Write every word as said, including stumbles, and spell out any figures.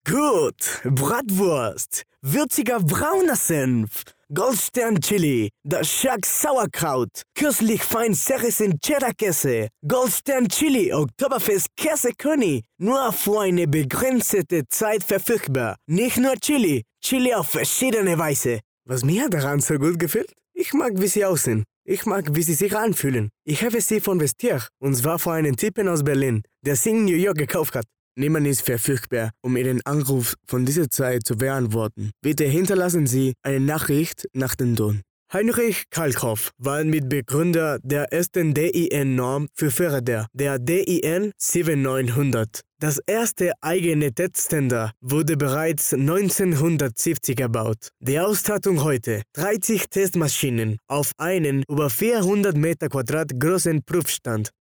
Gut, Bratwurst, würziger brauner Senf, Goldstern Chili, das Shark Sauerkraut, köstlich fein zerrissen Cheddar-Käse, Goldstern Chili, Oktoberfest Käsekönig, nur für eine begrenzte Zeit verfügbar. Nicht nur Chili, Chili auf verschiedene Weise. Was mir daran so gut gefällt? Ich mag, wie sie aussehen. Ich mag, wie sie sich anfühlen. Ich habe sie von Vestiaire, und zwar von einem Typen aus Berlin, der sie in New York gekauft hat. Niemand ist verfügbar, um Ihren Anruf von dieser Zeit zu beantworten. Bitte hinterlassen Sie eine Nachricht nach dem Ton. Heinrich Kalkhoff war Mitbegründer der ersten D I N-Norm für Fahrräder, der D I N neunzehnhundert. Das erste eigene Testständer wurde bereits neunzehnhundertsiebzig erbaut. Die Ausstattung heute: dreißig Testmaschinen auf einen über vierhundert Meter Quadrat großen Prüfstand.